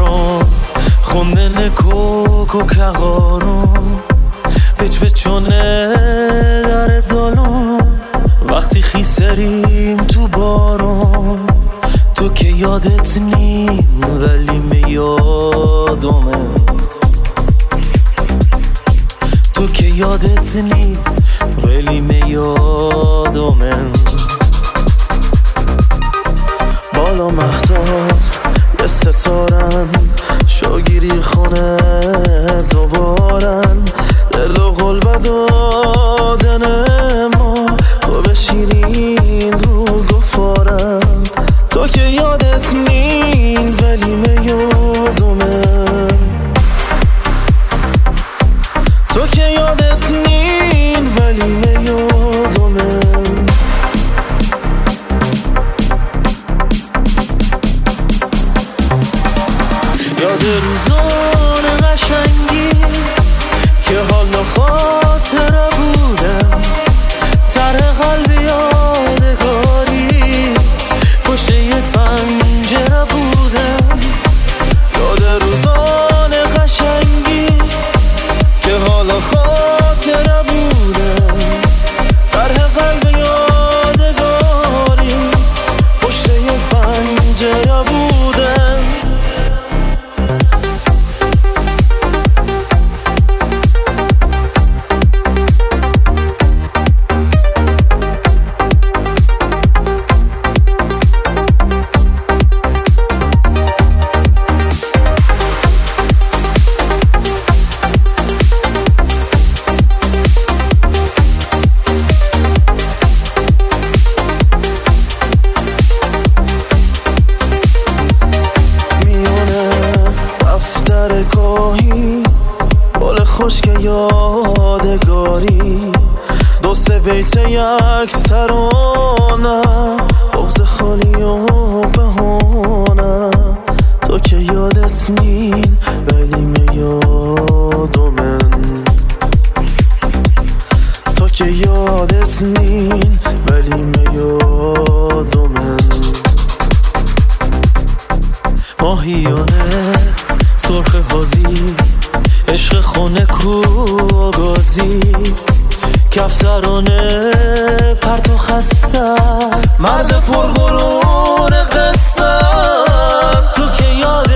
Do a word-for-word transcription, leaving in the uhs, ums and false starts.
بارون خوندن کوک و کغارون پچ پچونه در دالون وقتی خیسریم تو بارون تو که یادت نیم ولی میادمه تو که یادت نیم ولی میادمه بالا مهتاب یه ستارن شاگیری خونه دوبارن دل و قلب دادن ما خوب شیرین رو گفارن تو که یادت نین ولی میادمه تو که یادت نین ولی میادمه یاد روزان قشنگی که حالا خاطره بودم طرح قلب یادگاری پشت یه پنجره بودم یاد روزان قشنگی که حالا خاطره بودم طرح قلب یادگاری پشت یه پنجره بودم گاهی بال خشک یادگاری دو سه بیت یک ترانه بغض خالی و بهانه تو که یادت نین ولی میادمن تو که یادت نین ولی میادمن ماهیانه سرخ حاضی عشق خونه کو آگازی کفترانه پرت و خسته مرد پرغرور قصه تو که یاد